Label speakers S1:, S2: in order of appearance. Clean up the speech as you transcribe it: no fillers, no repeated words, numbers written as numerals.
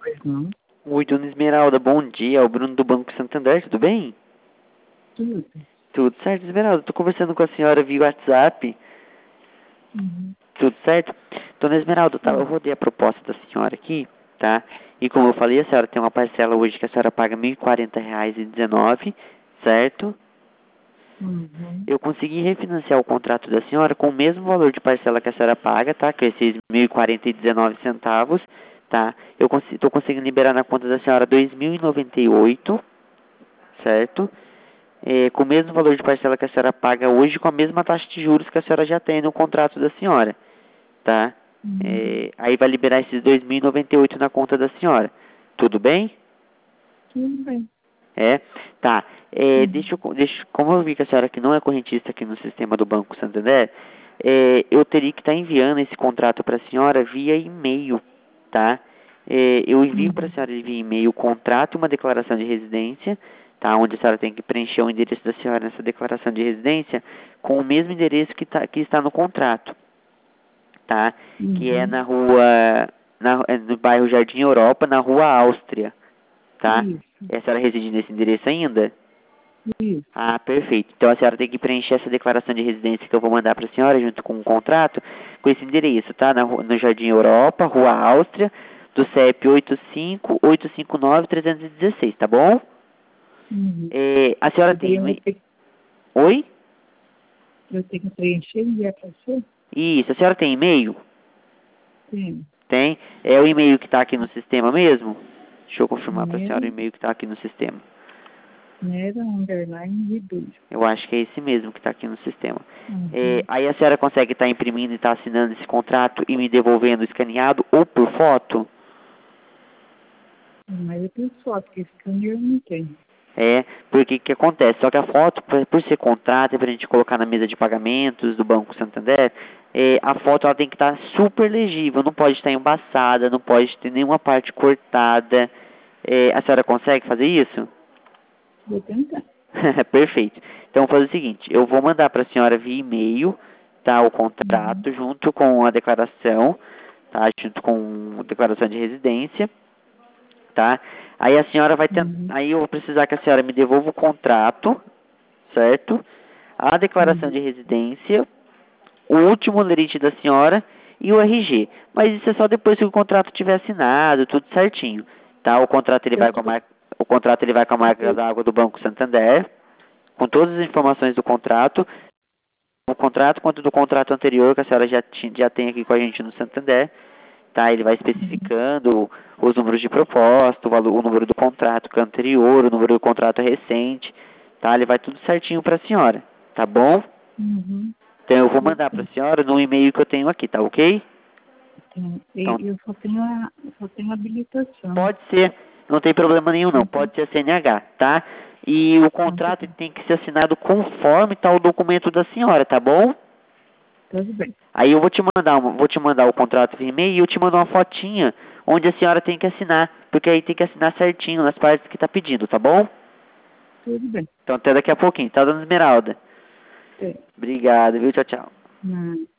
S1: Pois não.
S2: Oi, dona Esmeralda, bom dia. É o Bruno do Banco Santander, tudo bem?
S1: Tudo.
S2: Tudo certo, Esmeralda. Estou conversando com a senhora via WhatsApp.
S1: Uhum.
S2: Tudo certo? Dona Esmeralda, tá, eu rodei a proposta da senhora aqui, tá? E como eu falei, a senhora tem uma parcela hoje que a senhora paga R$ 1.040,19, certo?
S1: Uhum.
S2: Eu consegui refinanciar o contrato da senhora com o mesmo valor de parcela que a senhora paga, tá? Que é esses R$ 1.040,19, tá? Eu estou conseguindo liberar na conta da senhora R$ 2.098, certo? Com o mesmo valor de parcela que a senhora paga hoje, com a mesma taxa de juros que a senhora já tem no contrato da senhora, tá? Aí vai liberar esses R$ 2.098 na conta da senhora. Tudo bem?
S1: Tudo bem.
S2: Tá.
S1: Uhum.
S2: Como eu vi que a senhora que não é correntista aqui no sistema do Banco Santander, eu teria que estar enviando esse contrato para a senhora via e-mail, tá? Eu envio para a
S1: Uhum.
S2: senhora via e-mail o contrato e uma declaração de residência, tá? Onde a senhora tem que preencher o endereço da senhora nessa declaração de residência com o mesmo endereço que está no contrato, tá? Que é
S1: Uhum.
S2: na rua, no bairro Jardim Europa, na rua Áustria, tá?
S1: Isso.
S2: E a senhora reside nesse endereço ainda?
S1: Isso.
S2: Ah, perfeito. Então a senhora tem que preencher essa declaração de residência que eu vou mandar para a senhora junto com o contrato, com esse endereço, tá? No Jardim Europa, Rua Áustria, do CEP 85-859-316, tá bom?
S1: Uhum.
S2: A senhora
S1: E daí
S2: tem... Oi?
S1: eu tenho que preencher e enviar para você?
S2: Isso, a senhora tem e-mail?
S1: Tem.
S2: Tem? É o e-mail que está aqui no sistema mesmo? Deixa eu confirmar para a senhora o
S1: Nero,
S2: e-mail que está aqui no sistema.
S1: Nero, underline, Ribeiro.
S2: Eu acho que é esse mesmo que está aqui no sistema.
S1: Uhum.
S2: Aí a senhora consegue estar imprimindo e estar assinando esse contrato e me devolvendo escaneado ou por foto?
S1: Mas eu tenho foto, que scanner eu não tenho.
S2: Porque o que acontece? Só que a foto, por ser contrato, é para a gente colocar na mesa de pagamentos do Banco Santander, a foto ela tem que estar super legível, não pode estar embaçada, não pode ter nenhuma parte cortada. A senhora consegue fazer isso?
S1: Vou tentar.
S2: Perfeito. Então, vou fazer o seguinte, eu vou mandar para a senhora via e-mail, tá, o
S1: Uhum.
S2: contrato junto com a declaração, tá, junto com a declaração de residência, tá? Aí a senhora vai tentar,
S1: Uhum.
S2: aí eu vou precisar que a senhora me devolva o contrato, certo? A declaração
S1: Uhum.
S2: de residência, o último lerite da senhora e o RG. Mas isso é só depois que o contrato tiver assinado, tudo certinho, tá?
S1: Eu tô,
S2: O contrato ele vai com a marca
S1: eu,
S2: d'água do Banco Santander, com todas as informações do contrato, o contrato quanto do contrato anterior que a senhora já tem aqui com a gente no Santander, tá? Ele vai
S1: uhum.
S2: especificando os números de proposta, o número do contrato que é anterior, o número do contrato recente, tá? Ele vai tudo certinho para a senhora, tá bom?
S1: Uhum.
S2: Então eu vou
S1: Tudo
S2: mandar para
S1: bem.
S2: a senhora no e-mail que eu tenho aqui, tá ok?
S1: Então,
S2: Então
S1: eu só tenho habilitação.
S2: pode ser, não tem problema nenhum não,
S1: Então,
S2: pode ser CNH, tá? E o
S1: então tá
S2: contrato
S1: bom.
S2: tem que ser assinado conforme tá o documento da senhora, tá bom?
S1: Tudo bem.
S2: Aí eu vou te mandar o contrato via e-mail e eu te mando uma fotinha onde a senhora tem que assinar, porque aí tem que assinar certinho nas partes que tá pedindo, tá bom?
S1: Tudo bem.
S2: Então até daqui a pouquinho, tá, dona Esmeralda?
S1: Tem.
S2: Obrigado, viu? Tchau, tchau.
S1: Não.